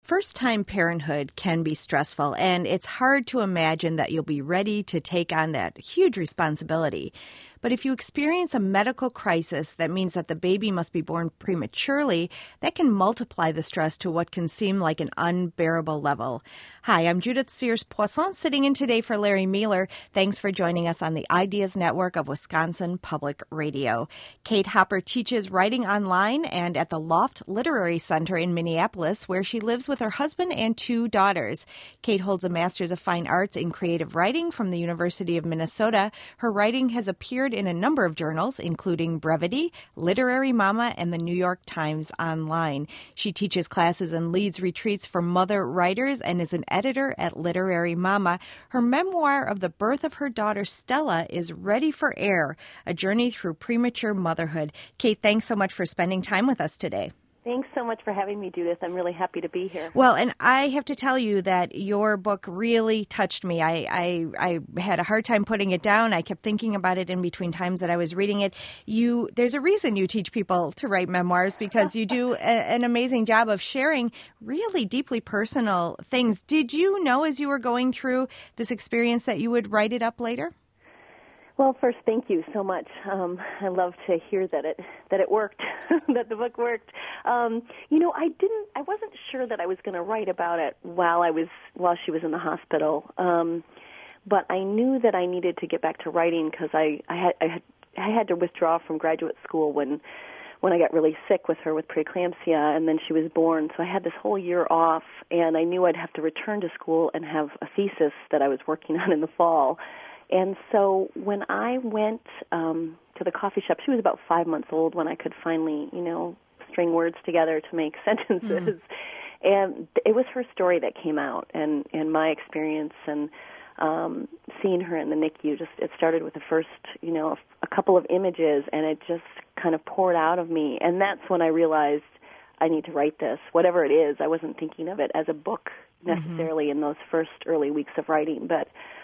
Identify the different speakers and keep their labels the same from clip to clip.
Speaker 1: First-time parenthood can be stressful, and it's hard to imagine that you'll be ready to take on that huge responsibility. But if you experience a medical crisis that means that the baby must be born prematurely, that can multiply the stress to what can seem like an unbearable level. Hi, I'm Judith Sears-Poisson, sitting in today for Larry Mueller. Thanks for joining us on the Ideas Network of Wisconsin Public Radio. Kate Hopper teaches writing online and at the Loft Literary Center in Minneapolis, where she lives with her husband and two daughters. Kate holds a Master's of Fine Arts in Creative Writing from the University of Minnesota. Her writing has appeared in a number of journals, including Brevity, Literary Mama, and the New York Times Online. She teaches classes and leads retreats for mother writers and is an editor at Literary Mama. Her memoir of the birth of her daughter Stella is ready for air, a journey through premature motherhood. Kate, thanks so much for spending time with us today.
Speaker 2: Thanks so much for having me, Judith. I'm really happy to be here.
Speaker 1: Well, and I have to tell you that your book really touched me. I had a hard time putting it down. I kept thinking about it in between times that I was reading it. There's a reason you teach people to write memoirs, because you do an amazing job of sharing really deeply personal things. Did you know as you were going through this experience that you would write it up later?
Speaker 2: Well, first, thank you so much. I love to hear that it worked, that the book worked. I wasn't sure that I was going to write about it while she was in the hospital. But I knew that I needed to get back to writing because I had to withdraw from graduate school when I got really sick with her with preeclampsia, and then she was born. So I had this whole year off, and I knew I'd have to return to school and have a thesis that I was working on in the fall. And so when I went to the coffee shop, she was about 5 months old when I could finally, string words together to make sentences. And it was her story that came out, and my experience, and seeing her in the NICU. It started with the first, a couple of images, and it just kind of poured out of me. And that's when I realized I need to write this, whatever it is. I wasn't thinking of it as a book necessarily in those first early weeks of writing, but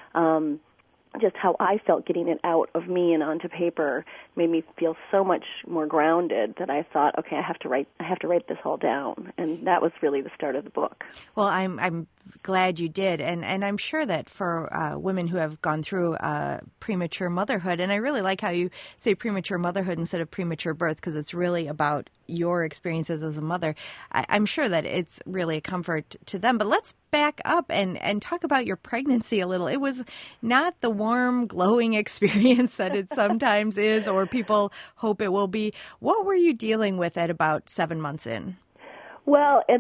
Speaker 2: just how I felt getting it out of me and onto paper made me feel so much more grounded that I thought, okay, I have to write this all down. And that was really the start of the book.
Speaker 1: Well, I'm glad you did. And I'm sure that for women who have gone through premature motherhood, and I really like how you say premature motherhood instead of premature birth, because it's really about your experiences as a mother. I'm sure that it's really a comfort to them. But let's back up and talk about your pregnancy a little. It was not the warm, glowing experience that it sometimes is, or people hope it will be. What were you dealing with at about 7 months in?
Speaker 2: Well, and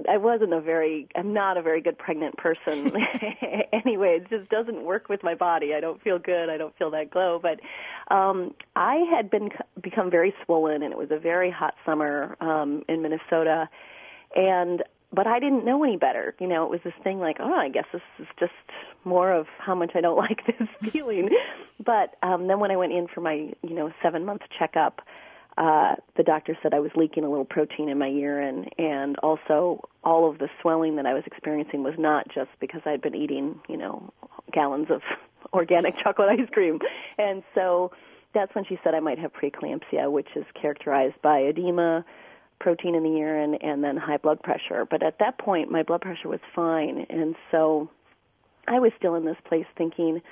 Speaker 2: I'm not a very good pregnant person anyway. It just doesn't work with my body. I don't feel good. I don't feel that glow. But I had become very swollen, and it was a very hot summer in Minnesota. But I didn't know any better. It was this thing like, I guess this is just more of how much I don't like this feeling. But then when I went in for my 7-month checkup, the doctor said I was leaking a little protein in my urine, and also all of the swelling that I was experiencing was not just because I'd been eating, gallons of organic chocolate ice cream. And so that's when she said I might have preeclampsia, which is characterized by edema, protein in the urine, and then high blood pressure. But at that point, my blood pressure was fine, and so I was still in this place thinking,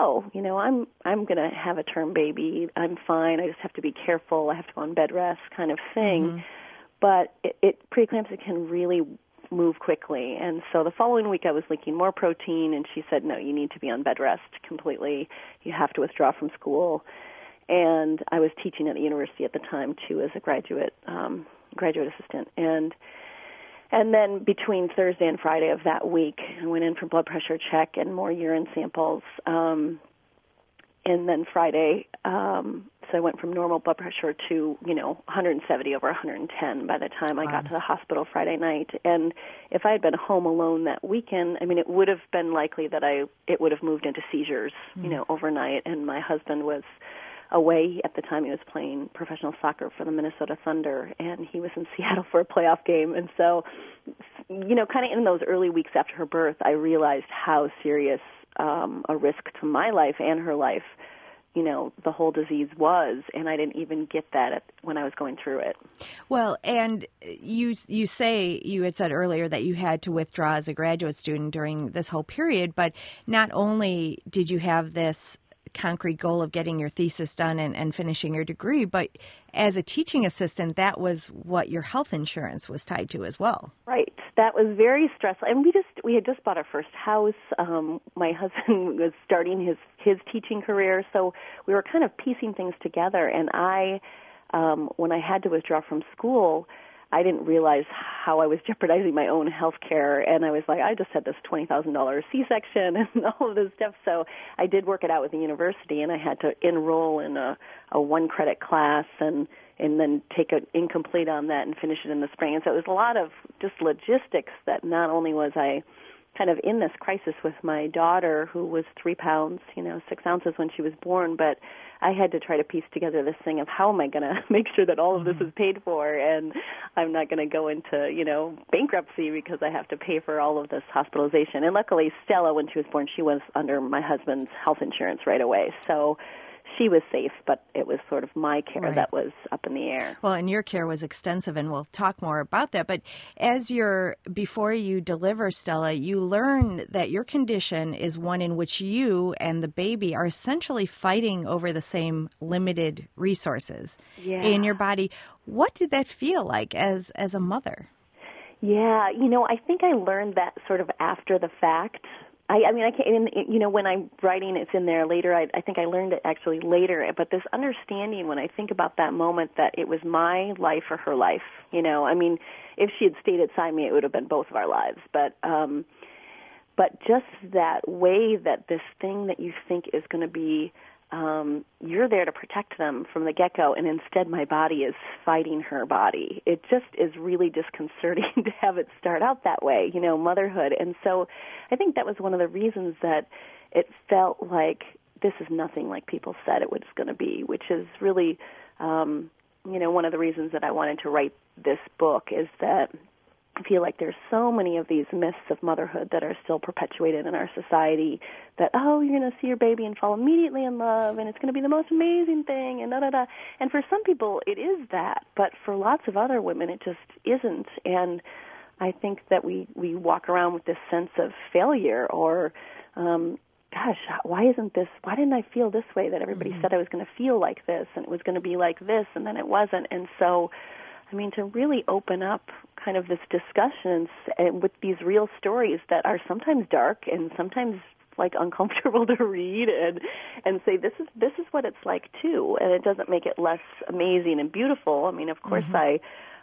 Speaker 2: I'm going to have a term baby. I'm fine. I just have to be careful. I have to go on bed rest kind of thing. Mm-hmm. But preeclampsia can really move quickly. And so the following week I was leaking more protein, and she said, no, you need to be on bed rest completely. You have to withdraw from school. And I was teaching at the university at the time, too, as a graduate assistant. And then between Thursday and Friday of that week, I went in for blood pressure check and more urine samples. And then Friday, so I went from normal blood pressure to, 170 over 110 by the time I got to the hospital Friday night. And if I had been home alone that weekend, it would have been likely that it would have moved into seizures, overnight. And my husband was away at the time. He was playing professional soccer for the Minnesota Thunder, and he was in Seattle for a playoff game. And so, kind of in those early weeks after her birth, I realized how serious a risk to my life and her life the whole disease was, and I didn't even get that when I was going through it.
Speaker 1: Well, and you had said earlier that you had to withdraw as a graduate student during this whole period, but not only did you have this concrete goal of getting your thesis done and finishing your degree, but as a teaching assistant, that was what your health insurance was tied to as well.
Speaker 2: Right. That was very stressful. And we had just bought our first house. My husband was starting his teaching career, so we were kind of piecing things together. And when I had to withdraw from school, I didn't realize how I was jeopardizing my own health care. And I was like, I just had this $20,000 C-section and all of this stuff. So I did work it out with the university, and I had to enroll in a one-credit class and then take an incomplete on that and finish it in the spring. And so it was a lot of just logistics that not only was I kind of in this crisis with my daughter, who was 3 pounds, 6 ounces when she was born, but I had to try to piece together this thing of how am I going to make sure that all of this is paid for, and I'm not going to go into, bankruptcy because I have to pay for all of this hospitalization. And luckily, Stella, when she was born, she was under my husband's health insurance right away. So she was safe, but it was sort of my care that was up in the air.
Speaker 1: Well, and your care was extensive, and we'll talk more about that. But before you deliver, Stella, you learn that your condition is one in which you and the baby are essentially fighting over the same limited resources in your body. What did that feel like as a mother?
Speaker 2: Yeah, I think I learned that sort of after the fact. I can't, when I'm writing, it's in there later. I think I learned it actually later. But this understanding, when I think about that moment, that it was my life or her life. If she had stayed beside me, it would have been both of our lives. But just that way that this thing that you think is going to be, you're there to protect them from the get-go, and instead my body is fighting her body. It just is really disconcerting to have it start out that way, motherhood. And so I think that was one of the reasons that it felt like this is nothing like people said it was going to be, which is really, one of the reasons that I wanted to write this book is that I feel like there's so many of these myths of motherhood that are still perpetuated in our society that, you're going to see your baby and fall immediately in love, and it's going to be the most amazing thing, and da-da-da. And for some people, it is that, but for lots of other women, it just isn't. And I think that we walk around with this sense of failure or, why didn't I feel this way that everybody said I was going to feel like this, and it was going to be like this, and then it wasn't. And so, to really open up kind of this discussion with these real stories that are sometimes dark and sometimes like uncomfortable to read, and say this is what it's like too, and it doesn't make it less amazing and beautiful. Of course, I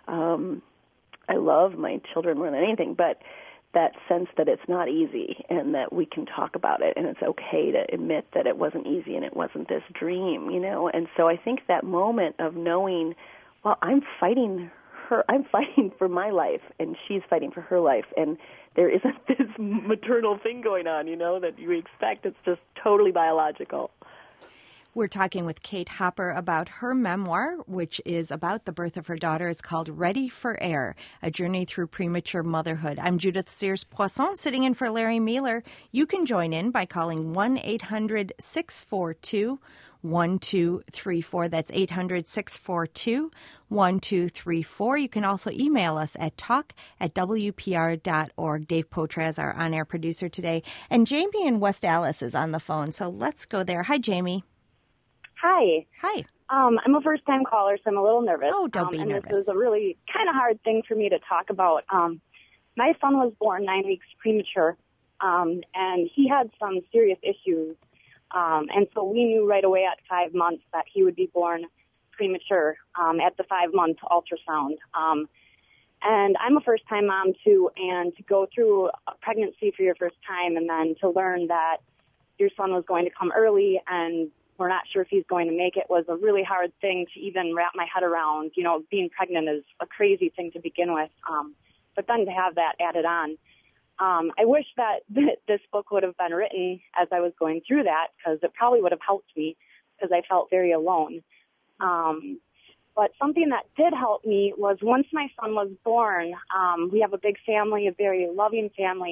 Speaker 2: love my children more than anything, but that sense that it's not easy and that we can talk about it and it's okay to admit that it wasn't easy and it wasn't this dream, And so I think that moment of knowing, well, I'm fighting for my life, and she's fighting for her life, and there isn't this maternal thing going on, that you expect. It's just totally biological.
Speaker 1: We're talking with Kate Hopper about her memoir, which is about the birth of her daughter. It's called Ready for Air, A Journey Through Premature Motherhood. I'm Judith Sears-Poisson, sitting in for Larry Mueller. You can join in by calling 1-800-642-1234. That's 800-642-1234. You can also email us at talk@wpr.org. Dave Poitras, our on-air producer today. And Jamie in West Allis is on the phone, so let's go there. Hi, Jamie.
Speaker 3: Hi.
Speaker 1: Hi.
Speaker 3: I'm a first-time caller, so I'm a little nervous.
Speaker 1: Oh, don't be nervous.
Speaker 3: This is a really kind of hard thing for me to talk about. My son was born 9 weeks premature, and he had some serious issues. And so we knew right away at 5 months that he would be born premature at the 5-month ultrasound. And I'm a first-time mom, too, and to go through a pregnancy for your first time and then to learn that your son was going to come early and we're not sure if he's going to make it was a really hard thing to even wrap my head around. Being pregnant is a crazy thing to begin with, but then to have that added on. I wish that this book would have been written as I was going through that, because it probably would have helped me, because I felt very alone. But something that did help me was once my son was born, we have a big family, a very loving family.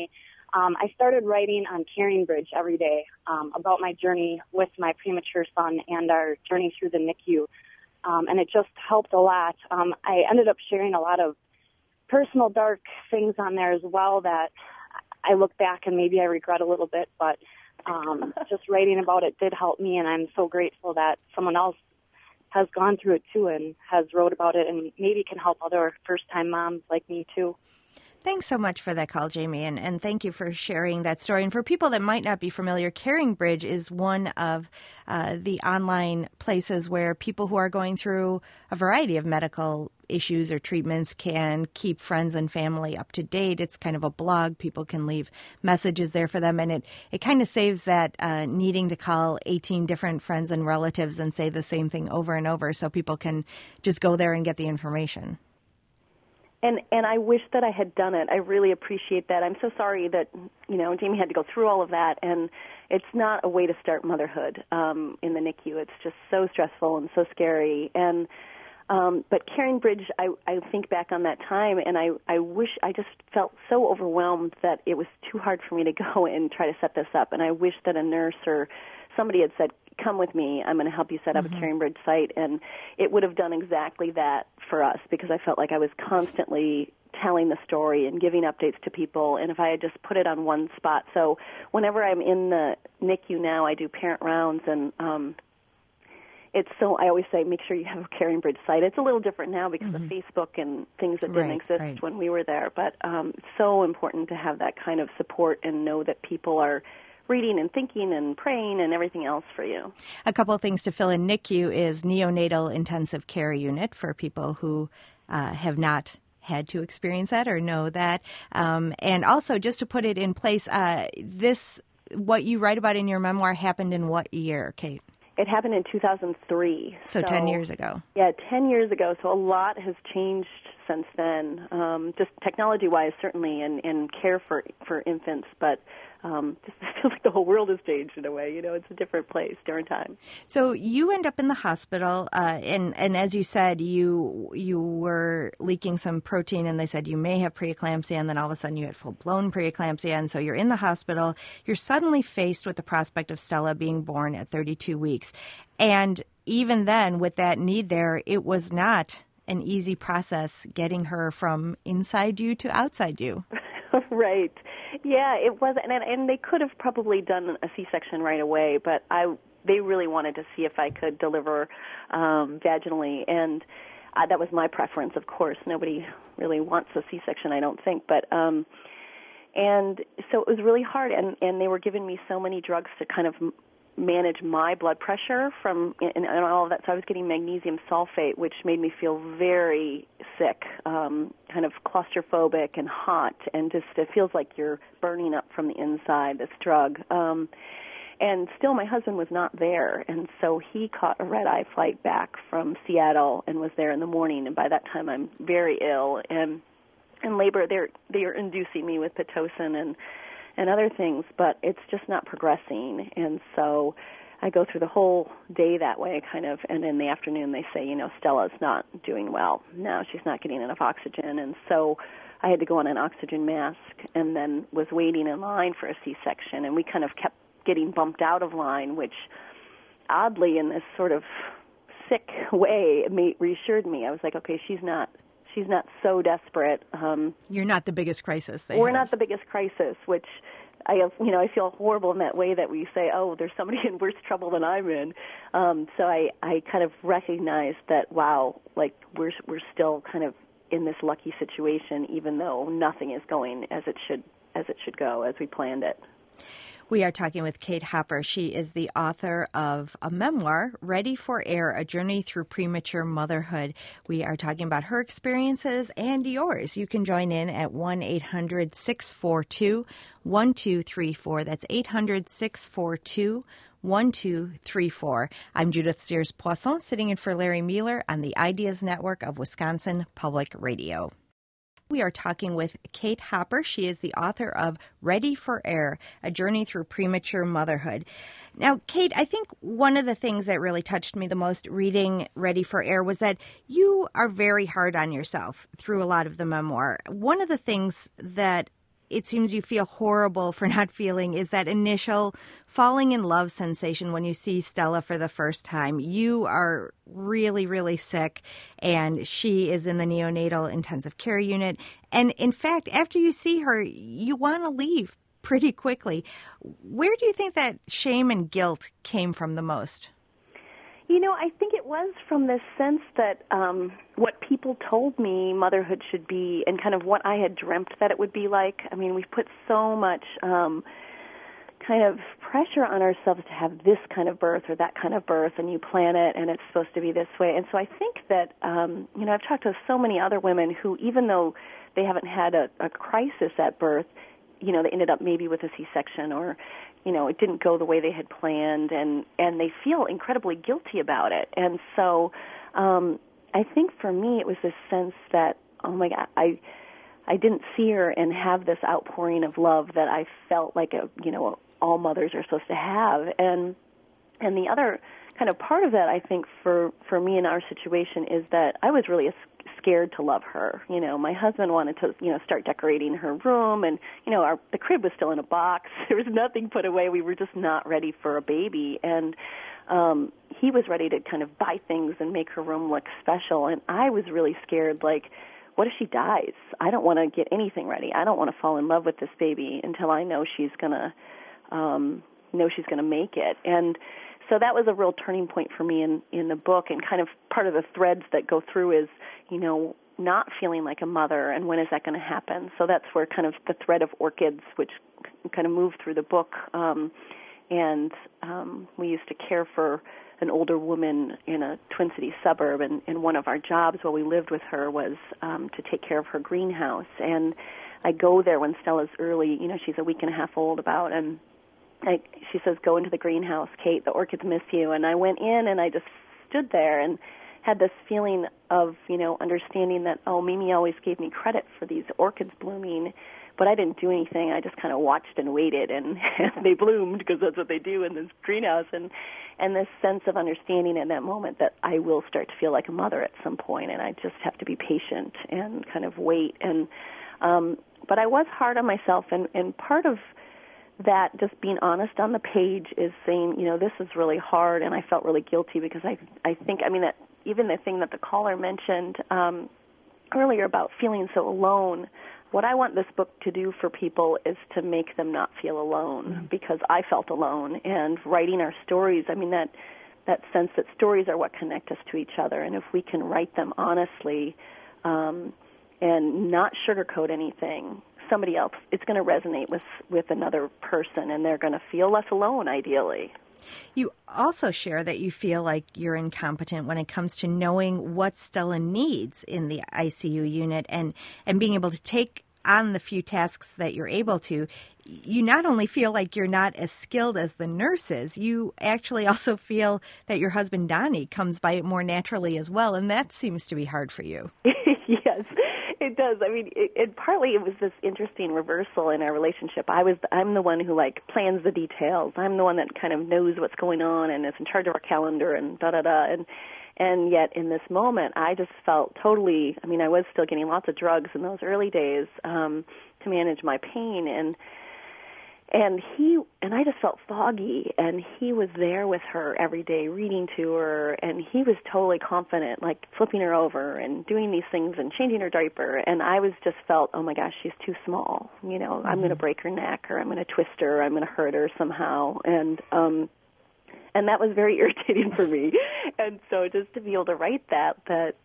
Speaker 3: I started writing on CaringBridge every day about my journey with my premature son and our journey through the NICU, and it just helped a lot. I ended up sharing a lot of personal dark things on there as well that I look back and maybe I regret a little bit, but just writing about it did help me, and I'm so grateful that someone else has gone through it too and has wrote about it and maybe can help other first-time moms like me too.
Speaker 1: Thanks so much for that call, Jamie, and thank you for sharing that story. And for people that might not be familiar, CaringBridge is one of the online places where people who are going through a variety of medical issues or treatments can keep friends and family up to date. It's kind of a blog. People can leave messages there for them, and it kind of saves that needing to call 18 different friends and relatives and say the same thing over and over, so people can just go there and get the information.
Speaker 2: And I wish that I had done it. I really appreciate that. I'm so sorry that, Jamie had to go through all of that, and it's not a way to start motherhood in the NICU. It's just so stressful and so scary. And but CaringBridge, I think back on that time, and I wish I just felt so overwhelmed that it was too hard for me to go and try to set this up. And I wish that a nurse or somebody had said, come with me, I'm going to help you set up a CaringBridge site. And it would have done exactly that for us, because I felt like I was constantly telling the story and giving updates to people, and if I had just put it on one spot. So whenever I'm in the NICU now, I do parent rounds, and I always say, make sure you have a CaringBridge site. It's a little different now because of Facebook and things that didn't exist when we were there, but it's so important to have that kind of support and know that people are reading and thinking and praying and everything else for you.
Speaker 1: A couple of things to fill in. NICU is Neonatal Intensive Care Unit for people who have not had to experience that or know that. And also, just to put it in place, what you write about in your memoir happened in what year, Kate?
Speaker 2: It happened in 2003.
Speaker 1: So 10 years ago.
Speaker 2: Yeah, 10 years ago. So a lot has changed since then, just technology-wise, certainly, and care for infants. But just feels like the whole world has changed in a way. It's a different place, different time.
Speaker 1: So you end up in the hospital, and as you said, you were leaking some protein, and they said you may have preeclampsia, and then all of a sudden you had full-blown preeclampsia, and so you're in the hospital. You're suddenly faced with the prospect of Stella being born at 32 weeks. And even then, with that need there, it was not an easy process getting her from inside you to outside you.
Speaker 2: Right. Yeah, it was, and they could have probably done a C-section right away, but they really wanted to see if I could deliver vaginally, and that was my preference, of course. Nobody really wants a C-section, I don't think, but and so it was really hard, and they were giving me so many drugs to kind of manage my blood pressure and all of that. So I was getting magnesium sulfate, which made me feel very sick, kind of claustrophobic and hot, and just it feels like you're burning up from the inside, this drug. And still my husband was not there, and so he caught a red-eye flight back from Seattle and was there in the morning, and by that time I'm very ill. And in labor, they're inducing me with Pitocin and other things, but it's just not progressing. And so I go through the whole day that way, kind of, and in the afternoon they say, Stella's not doing well. No, she's not getting enough oxygen. And so I had to go on an oxygen mask and then was waiting in line for a C-section, and we kind of kept getting bumped out of line, which oddly, in this sort of sick way, reassured me. I was like, okay, she's not so desperate.
Speaker 1: You're not the biggest crisis.
Speaker 2: We're not the biggest crisis, which I feel horrible in that way that we say, oh, there's somebody in worse trouble than I'm in. So I kind of recognized that, wow, like we're still kind of in this lucky situation, even though nothing is going as it should go, as we planned it.
Speaker 1: We are talking with Kate Hopper. She is the author of a memoir, Ready for Air, A Journey Through Premature Motherhood. We are talking about her experiences and yours. You can join in at 1-800-642-1234. That's 800-642-1234. I'm Judith Sears-Poisson, sitting in for Larry Mueller on the Ideas Network of Wisconsin Public Radio. We are talking with Kate Hopper. She is the author of Ready for Air, A Journey Through Premature Motherhood. Now, Kate, I think one of the things that really touched me the most reading Ready for Air was that you are very hard on yourself through a lot of the memoir. One of the things that it seems you feel horrible for not feeling is that initial falling in love sensation when you see Stella for the first time. You are really, really sick, and she is in the neonatal intensive care unit. And in fact, after you see her, you want to leave pretty quickly. Where do you think that shame and guilt came from the most?
Speaker 2: I think it was from this sense that what people told me motherhood should be and kind of what I had dreamt that it would be like. I mean, we've put so much kind of pressure on ourselves to have this kind of birth or that kind of birth, and you plan it, and it's supposed to be this way. And so I think that, I've talked to so many other women who, even though they haven't had a crisis at birth, they ended up maybe with a C-section or, it didn't go the way they had planned, and they feel incredibly guilty about it. And so I think for me it was this sense that, oh my God, I didn't see her and have this outpouring of love that I felt like all mothers are supposed to have. And the other kind of part of that, I think, for me in our situation is that I was really scared to love her. My husband wanted to, start decorating her room, and, the crib was still in a box. There was nothing put away. We were just not ready for a baby. And he was ready to kind of buy things and make her room look special. And I was really scared, like, what if she dies? I don't want to get anything ready. I don't want to fall in love with this baby until I know she's going to make it. And so that was a real turning point for me in the book, and kind of part of the threads that go through is, not feeling like a mother, and when is that going to happen? So that's where kind of the thread of orchids, which kind of moved through the book, and we used to care for an older woman in a Twin Cities suburb, and one of our jobs while we lived with her was to take care of her greenhouse. And I go there when Stella's early, she's a week and a half old about, and she says, go into the greenhouse, Kate, the orchids miss you. And I went in and I just stood there and had this feeling of, understanding that, Mimi always gave me credit for these orchids blooming, but I didn't do anything. I just kind of watched and waited, and they bloomed because that's what they do in this greenhouse. And this sense of understanding in that moment that I will start to feel like a mother at some point, and I just have to be patient and kind of wait. And but I was hard on myself, and part of that, just being honest on the page, is saying, this is really hard, and I felt really guilty because I think, that even the thing that the caller mentioned earlier about feeling so alone, what I want this book to do for people is to make them not feel alone, because I felt alone. And writing our stories, that sense that stories are what connect us to each other, and if we can write them honestly and not sugarcoat anything, somebody else, it's going to resonate with another person, and they're going to feel less alone, ideally.
Speaker 1: You also share that you feel like you're incompetent when it comes to knowing what Stella needs in the ICU unit and being able to take on the few tasks that you're able to. You not only feel like you're not as skilled as the nurses, you actually also feel that your husband, Donnie, comes by it more naturally as well, and that seems to be hard for you.
Speaker 2: Yes. It does. Partly it was this interesting reversal in our relationship. I'm the one who plans the details. I'm the one that kind of knows what's going on and is in charge of our calendar and da-da-da. And yet in this moment, I just felt totally, I was still getting lots of drugs in those early days to manage my pain, and I just felt foggy, and he was there with her every day, reading to her, and he was totally confident, like flipping her over and doing these things and changing her diaper, and I was just felt, oh my gosh, she's too small, I'm going to break her neck, or I'm going to twist her, or I'm going to hurt her somehow, and that was very irritating for me, and so just to be able to write that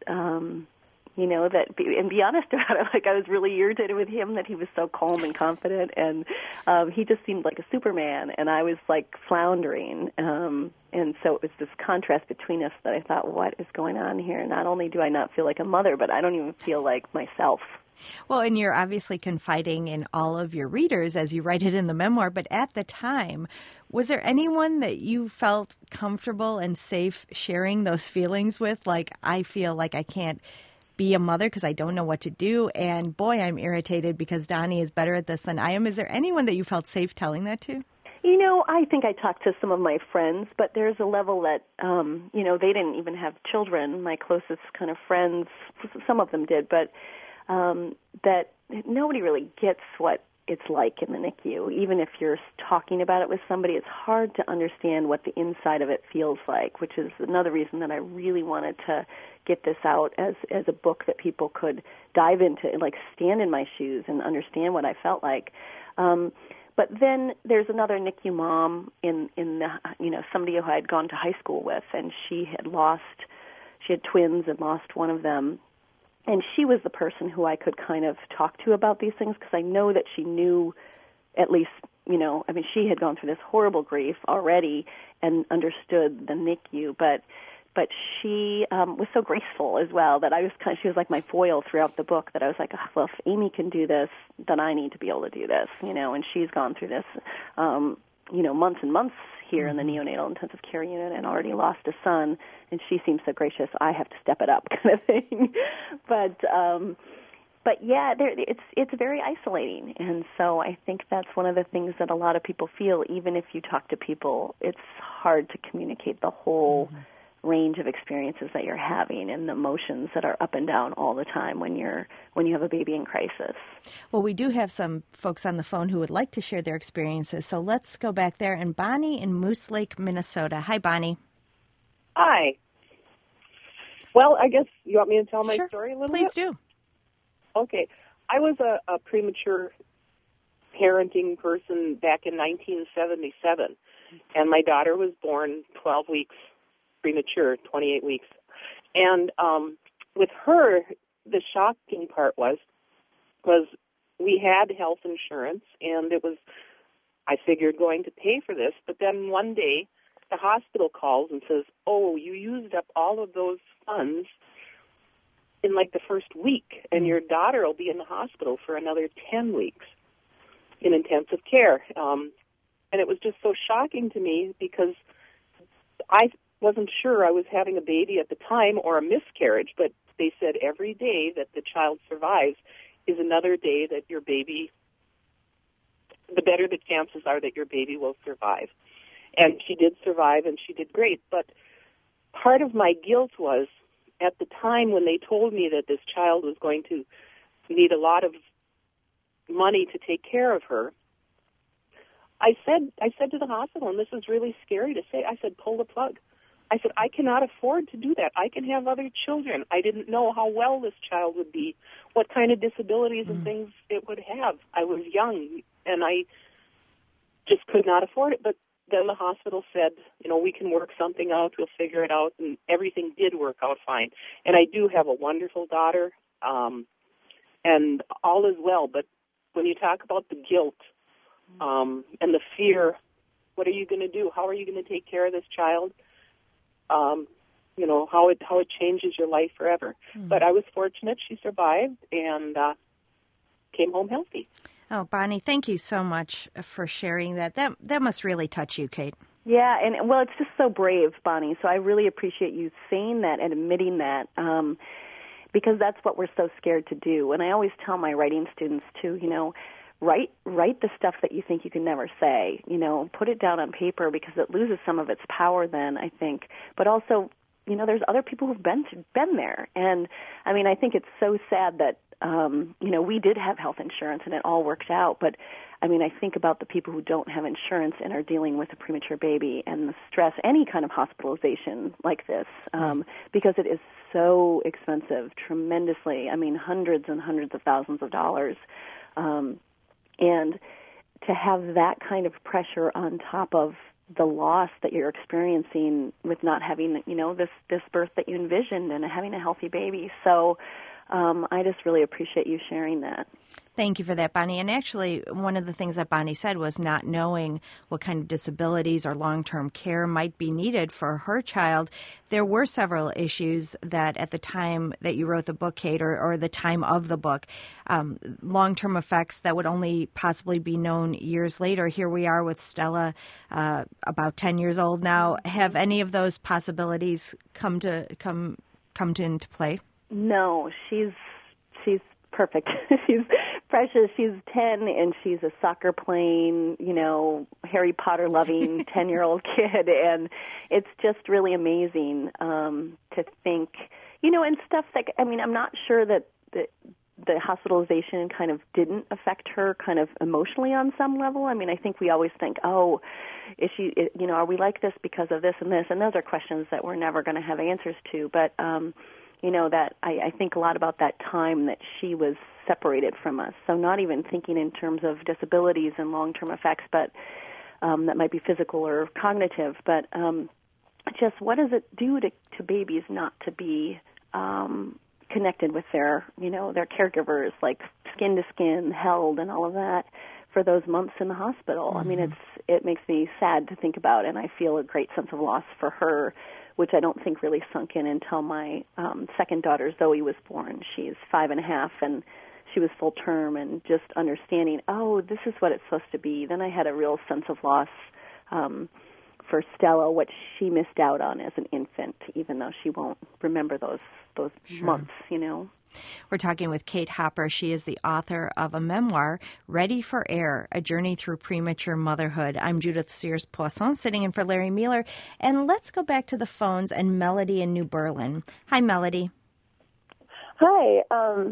Speaker 2: and be honest about it. I was really irritated with him that he was so calm and confident, and he just seemed like a Superman, and I was floundering. And so it was this contrast between us that I thought, what is going on here? Not only do I not feel like a mother, but I don't even feel like myself.
Speaker 1: Well, and you're obviously confiding in all of your readers as you write it in the memoir, but at the time, was there anyone that you felt comfortable and safe sharing those feelings with? I feel like I can't be a mother because I don't know what to do, and boy, I'm irritated because Donnie is better at this than I am. Is there anyone that you felt safe telling that to?
Speaker 2: I think I talked to some of my friends, but there's a level that, they didn't even have children. My closest kind of friends, some of them did, but that nobody really gets what it's like in the NICU. Even if you're talking about it with somebody, it's hard to understand what the inside of it feels like, which is another reason that I really wanted to get this out as a book that people could dive into, like stand in my shoes and understand what I felt like. But then there's another NICU mom in the, somebody who I had gone to high school with, and she had twins and lost one of them. And she was the person who I could kind of talk to about these things, because I know that she knew at least, she had gone through this horrible grief already and understood the NICU, but she was so graceful as well that she was like my foil throughout the book, that I was like, oh, well, if Amy can do this, then I need to be able to do this, and she's gone through this, months and months here in the neonatal intensive care unit and already lost a son, and she seems so gracious, I have to step it up kind of thing. But yeah, it's very isolating, and so I think that's one of the things that a lot of people feel. Even if you talk to people, it's hard to communicate the whole range of experiences that you're having and the emotions that are up and down all the time when you have a baby in crisis.
Speaker 1: Well, we do have some folks on the phone who would like to share their experiences, so let's go back there. And Bonnie in Moose Lake, Minnesota. Hi, Bonnie.
Speaker 4: Hi. Well, I guess you want me to tell my story a little
Speaker 1: Please
Speaker 4: bit?
Speaker 1: Please do.
Speaker 4: Okay. I was a premature parenting person back in 1977, and my daughter was born 12 weeks premature, 28 weeks. And with her, the shocking part was we had health insurance, and it was, I figured, going to pay for this. But then one day, the hospital calls and says, oh, you used up all of those funds in like the first week, and your daughter will be in the hospital for another 10 weeks in intensive care. And it was just so shocking to me, because I wasn't sure I was having a baby at the time or a miscarriage, but they said every day that the child survives is another day that your baby, the better the chances are that your baby will survive. And she did survive, and she did great. But part of my guilt was, at the time when they told me that this child was going to need a lot of money to take care of her, I said to the hospital, and this is really scary to say, I said, pull the plug. I said, I cannot afford to do that. I can have other children. I didn't know how well this child would be, what kind of disabilities and things it would have. I was young, and I just could not afford it. But then the hospital said, we can work something out. We'll figure it out. And everything did work out fine. And I do have a wonderful daughter, and all is well. But when you talk about the guilt and the fear, what are you going to do? How are you going to take care of this child? How it changes your life forever. But I was fortunate; she survived and came home healthy.
Speaker 1: Oh, Bonnie, thank you so much for sharing that. That must really touch you, Kate.
Speaker 2: Yeah, and well, it's just so brave, Bonnie. So I really appreciate you saying that and admitting that, because that's what we're so scared to do. And I always tell my writing students too, write the stuff that you think you can never say. Put it down on paper, because it loses some of its power then, I think. But also, there's other people who've been there. And I think it's so sad that we did have health insurance and it all worked out. But I think about the people who don't have insurance and are dealing with a premature baby and the stress, any kind of hospitalization like this, because it is so expensive, tremendously. Hundreds and hundreds of thousands of dollars. And to have that kind of pressure on top of the loss that you're experiencing with not having, this birth that you envisioned and having a healthy baby. So I just really appreciate you sharing that.
Speaker 1: Thank you for that, Bonnie. And actually, one of the things that Bonnie said was not knowing what kind of disabilities or long-term care might be needed for her child. There were several issues that at the time that you wrote the book, Kate, or the time of the book, long-term effects that would only possibly be known years later. Here we are with Stella, about 10 years old now. Have any of those possibilities come into play?
Speaker 2: No, she's perfect. She's precious. She's 10, and she's a soccer playing, Harry Potter loving 10-year-old kid, and it's just really amazing to think, and stuff that I'm not sure that the hospitalization kind of didn't affect her kind of emotionally on some level. I mean, I think we always think, oh, is she, you know, are we like this because of this and this? And those are questions that we're never going to have answers to. But, you know, that I think a lot about that time that she was separated from us. So not even thinking in terms of disabilities and long-term effects, but that might be physical or cognitive. But just what does it do to babies not to be connected with their, you know, their caregivers, like skin to skin, held, and all of that for those months in the hospital? Mm-hmm. I mean, it makes me sad to think about, and I feel a great sense of loss for her, which I don't think really sunk in until my second daughter, Zoe, was born. She's 5.5, and she was full term, and just understanding, oh, this is what it's supposed to be. Then I had a real sense of loss for Stella, what she missed out on as an infant, even though she won't remember those
Speaker 1: Sure.
Speaker 2: months, you know.
Speaker 1: We're talking with Kate Hopper. She is the author of a memoir, Ready for Air, A Journey Through Premature Motherhood. I'm Judith Sears-Poisson, sitting in for Larry Mueller. And let's go back to the phones and Melody in New Berlin. Hi, Melody.
Speaker 5: Hi.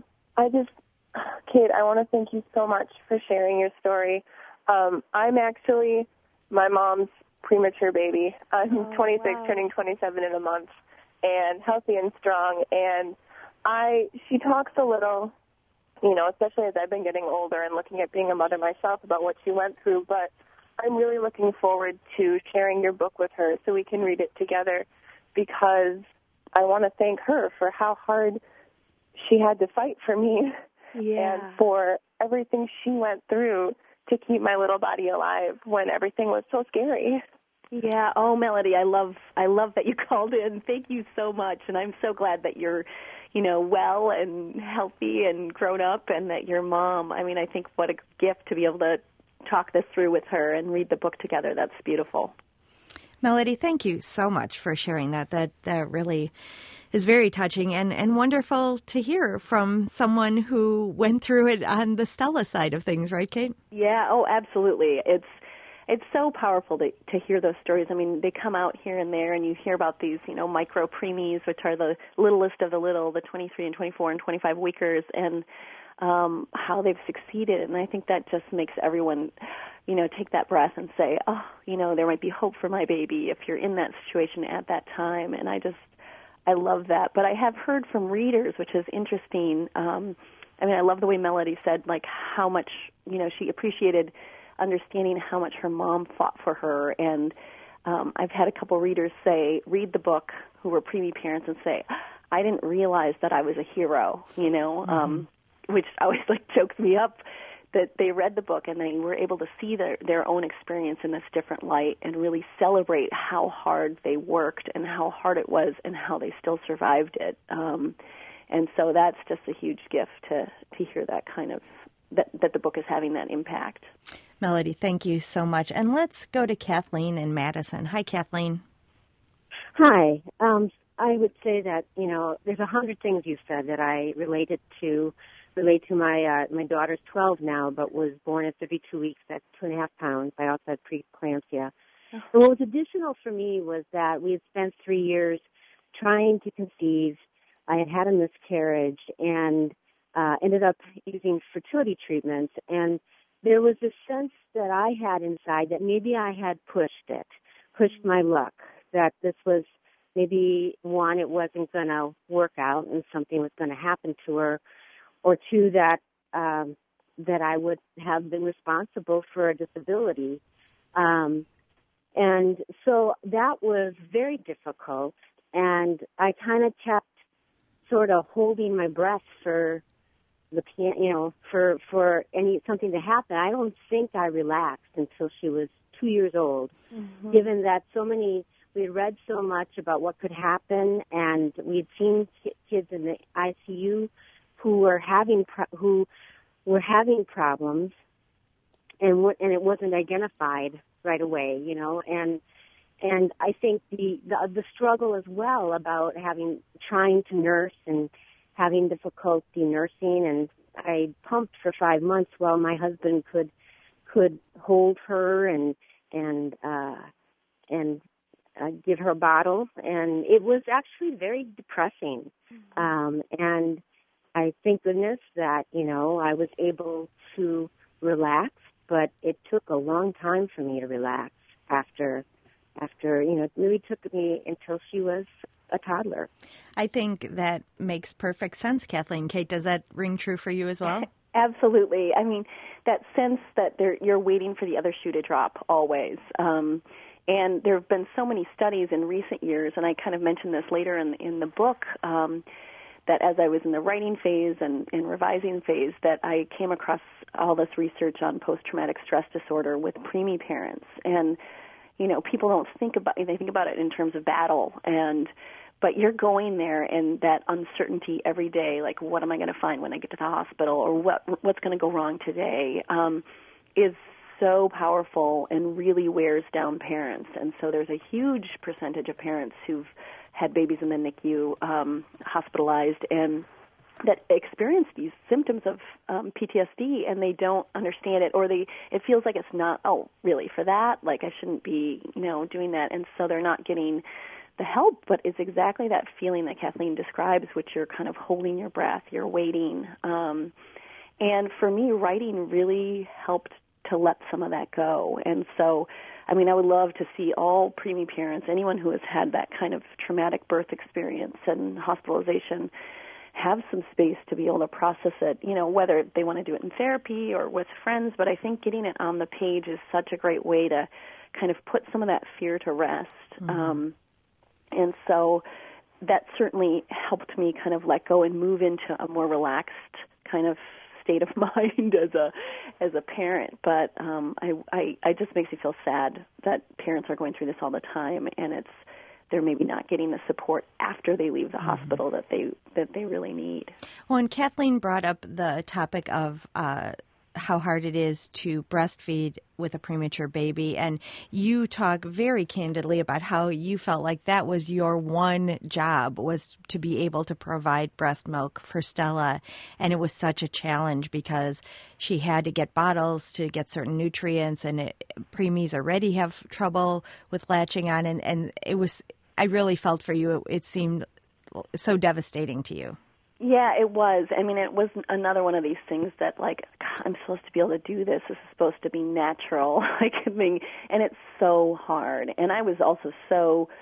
Speaker 5: Kate, I want to thank you so much for sharing your story. I'm actually my mom's premature baby. I'm 26, wow. Turning 27 in a month, and healthy and strong. And she talks a little, you know, especially as I've been getting older and looking at being a mother myself, about what she went through. But I'm really looking forward to sharing your book with her so we can read it together, because I want to thank her for how hard she had to fight for me.
Speaker 2: Yeah.
Speaker 5: And for everything she went through to keep my little body alive when everything was so scary.
Speaker 2: Yeah. Oh, Melody, I love that you called in. Thank you so much. And I'm so glad that you're, you know, well and healthy and grown up, and that your mom, I mean, I think what a gift to be able to talk this through with her and read the book together. That's beautiful.
Speaker 1: Melody, thank you so much for sharing that. That really is very touching and wonderful to hear from someone who went through it on the Stella side of things, right, Kate?
Speaker 2: Yeah, oh, absolutely. It's so powerful to hear those stories. I mean, they come out here and there, and you hear about these, you know, micro preemies, which are the littlest of the little, the 23 and 24 and 25 weekers, and how they've succeeded. And I think that just makes everyone, you know, take that breath and say, oh, you know, there might be hope for my baby if you're in that situation at that time. And I love that. But I have heard from readers, which is interesting. I mean, I love the way Melody said, like, how much, you know, she appreciated understanding how much her mom fought for her. And I've had a couple readers read the book, who were preemie parents, and say, I didn't realize that I was a hero, you know, which always, like, chokes me up, that they read the book and they were able to see their own experience in this different light and really celebrate how hard they worked and how hard it was and how they still survived it. And so that's just a huge gift to hear that kind of, that the book is having that impact.
Speaker 1: Melody, thank you so much. And let's go to Kathleen in Madison. Hi, Kathleen.
Speaker 6: Hi. I would say that, you know, there's 100 things you said that I relate to my daughter's 12 now, but was born at 32 weeks at 2.5 pounds. I also had preeclampsia. And what was additional for me was that we had spent 3 years trying to conceive. I had had a miscarriage and ended up using fertility treatments. And there was this sense that I had inside that maybe I had pushed my luck, that this was maybe, one, it wasn't going to work out and something was going to happen to her, or two, that I would have been responsible for a disability. And so that was very difficult, and I kind of kept sort of holding my breath for for something to happen. I don't think I relaxed until she was 2 years old, given that we had read so much about what could happen, and we had seen kids in the ICU who were having problems, and it wasn't identified right away, you know, and I think the struggle as well about trying to nurse and having difficulty nursing, and I pumped for 5 months while my husband could hold her and give her a bottle, and it was actually very depressing. And thank goodness that, I was able to relax, but it took a long time for me to relax after, it really took me until she was a toddler.
Speaker 1: I think that makes perfect sense, Kathleen. Kate, does that ring true for you as well?
Speaker 2: Absolutely. I mean, that sense that you're waiting for the other shoe to drop always. And there have been so many studies in recent years, and I kind of mentioned this later in the book, that as I was in the writing phase and revising phase, that I came across all this research on post-traumatic stress disorder with preemie parents. And, people don't think about it. They think about it in terms of battle, but you're going there and that uncertainty every day, like what am I going to find when I get to the hospital, or what's going to go wrong today, is so powerful and really wears down parents. And so there's a huge percentage of parents who've had babies in the NICU, hospitalized, and that experience these symptoms of PTSD, and they don't understand it, or it feels like it's not, really, for that? Like I shouldn't be, doing that. And so they're not getting the help, but it's exactly that feeling that Kathleen describes, which you're kind of holding your breath, you're waiting. And for me, writing really helped to let some of that go. And so, I would love to see all preemie parents, anyone who has had that kind of traumatic birth experience and hospitalization, have some space to be able to process it, whether they want to do it in therapy or with friends. But I think getting it on the page is such a great way to kind of put some of that fear to rest. Mm-hmm. And so that certainly helped me kind of let go and move into a more relaxed kind of state of mind as a parent. But I just makes me feel sad that parents are going through this all the time, and they're maybe not getting the support after they leave the mm-hmm. hospital that they really need.
Speaker 1: Well, and Kathleen brought up the topic of how hard it is to breastfeed with a premature baby, and you talk very candidly about how you felt like that was your one job, was to be able to provide breast milk for Stella, and it was such a challenge because she had to get bottles to get certain nutrients, and preemies already have trouble with latching on, and it was, I really felt for you, it seemed so devastating to you.
Speaker 2: Yeah, it was. It was another one of these things that, like, God, I'm supposed to be able to do this. This is supposed to be natural, and it's so hard. And I was also so,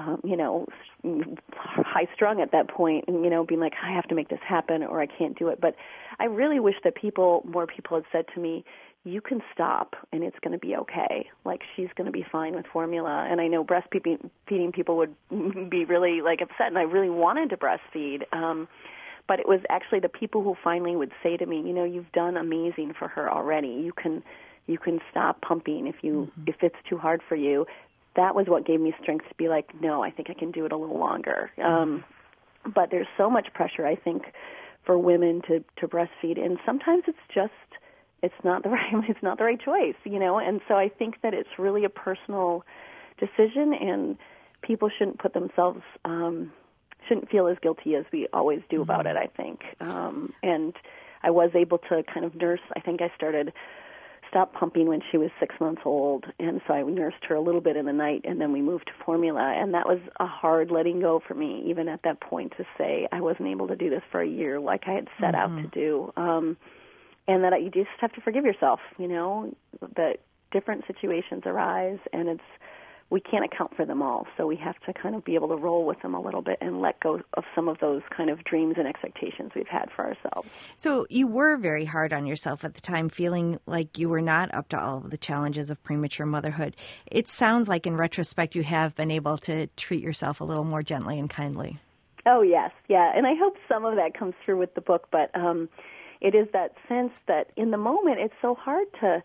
Speaker 2: high-strung at that point, and, being like, I have to make this happen or I can't do it. But I really wish that more people had said to me, you can stop and it's going to be okay. Like, she's going to be fine with formula. And I know breastfeeding people would be really, upset, and I really wanted to breastfeed. But it was actually the people who finally would say to me, you've done amazing for her already. You can stop pumping if it's too hard for you. That was what gave me strength to be like, no, I think I can do it a little longer. But there's so much pressure, I think, for women to breastfeed, and sometimes it's not the right choice, And so I think that it's really a personal decision, and people shouldn't put themselves shouldn't feel as guilty as we always do about it, I think. And I was able to kind of nurse. I think I stopped pumping when she was 6 months old, and so I nursed her a little bit in the night, and then we moved to formula. And that was a hard letting go for me, even at that point, to say I wasn't able to do this for a year like I had set out to do. And that you just have to forgive yourself, that different situations arise, and we can't account for them all, so we have to kind of be able to roll with them a little bit and let go of some of those kind of dreams and expectations we've had for ourselves.
Speaker 1: So you were very hard on yourself at the time, feeling like you were not up to all of the challenges of premature motherhood. It sounds like in retrospect you have been able to treat yourself a little more gently and kindly.
Speaker 2: Oh, yes, yeah, and I hope some of that comes through with the book, but it is that sense that in the moment it's so hard to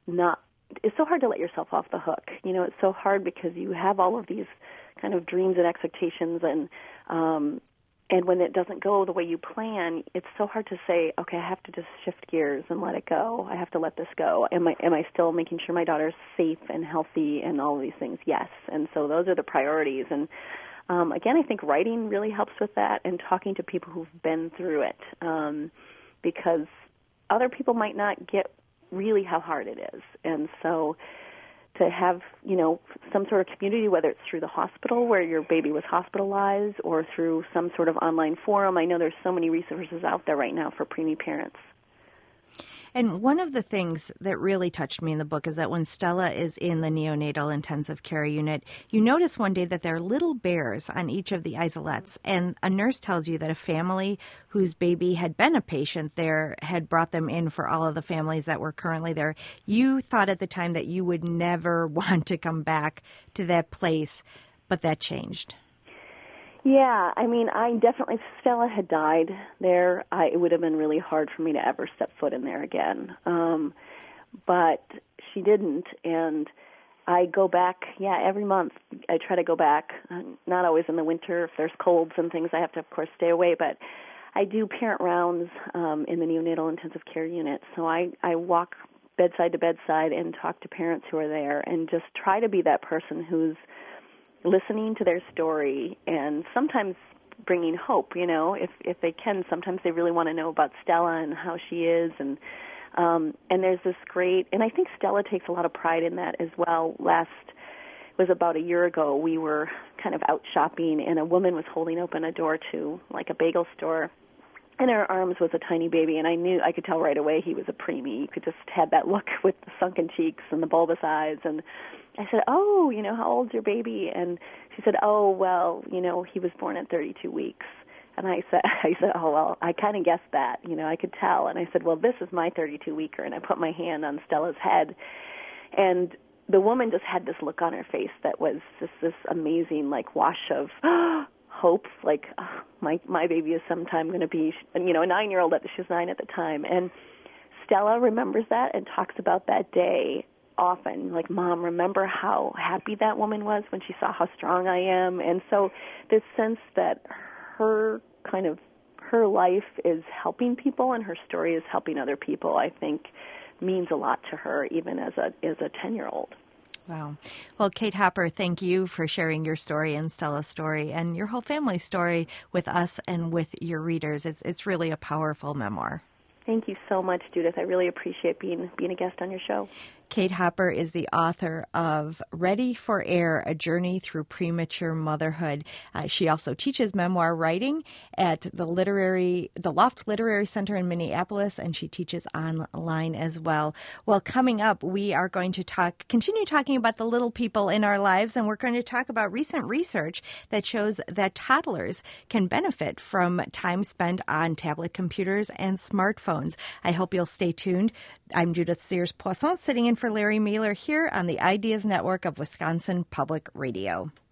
Speaker 2: let yourself off the hook. It's so hard because you have all of these kind of dreams and expectations, and when it doesn't go the way you plan, it's so hard to say, okay, I have to just shift gears and let it go. I have to let this go. Am I still making sure my daughter's safe and healthy and all of these things? Yes. And so those are the priorities. And again, I think writing really helps with that, and talking to people who've been through it, because other people might not get really how hard it is. And so to have, some sort of community, whether it's through the hospital where your baby was hospitalized or through some sort of online forum. I know there's so many resources out there right now for preemie parents.
Speaker 1: And one of the things that really touched me in the book is that when Stella is in the neonatal intensive care unit, you notice one day that there are little bears on each of the isolettes. And a nurse tells you that a family whose baby had been a patient there had brought them in for all of the families that were currently there. You thought at the time that you would never want to come back to that place, but that changed.
Speaker 2: Yeah, I definitely, if Stella had died there, it would have been really hard for me to ever step foot in there again. But she didn't, and I go back, every month. I try to go back, not always in the winter. If there's colds and things, I have to, of course, stay away, but I do parent rounds in the neonatal intensive care unit, so I walk bedside to bedside and talk to parents who are there and just try to be that person who's listening to their story and sometimes bringing hope, if they can. Sometimes they really want to know about Stella and how she is, and there's this great, and I think Stella takes a lot of pride in that as well. Was about a year ago, we were kind of out shopping, and a woman was holding open a door to like a bagel store, and in her arms was a tiny baby, and I could tell right away he was a preemie. You could just have that look with the sunken cheeks and the bulbous eyes, and I said, "Oh, how old's your baby?" And she said, "Oh, well, he was born at 32 weeks." And I said, "Oh, well, I kind of guessed that, I could tell." And I said, "Well, this is my 32-weeker." And I put my hand on Stella's head, and the woman just had this look on her face that was just this amazing, like, wash of hope, like, my baby is sometime going to be, a 9-year-old. She was 9 at the time. And Stella remembers that and talks about that day often, like, "Mom, remember how happy that woman was when she saw how strong I am?" And so this sense that her life is helping people and her story is helping other people, I think means a lot to her, even as a 10-year-old.
Speaker 1: Wow. Well, Kate Hopper, thank you for sharing your story and Stella's story and your whole family's story with us and with your readers. It's really a powerful memoir.
Speaker 2: Thank you so much, Judith. I really appreciate being a guest on your show.
Speaker 1: Kate Hopper is the author of Ready for Air, A Journey Through Premature Motherhood. She also teaches memoir writing at the Loft Literary Center in Minneapolis, and she teaches online as well. Well, coming up, we are going to continue talking about the little people in our lives, and we're going to talk about recent research that shows that toddlers can benefit from time spent on tablet computers and smartphones. I hope you'll stay tuned. I'm Judith Sears-Poisson, sitting in for Larry Mailer here on the Ideas Network of Wisconsin Public Radio.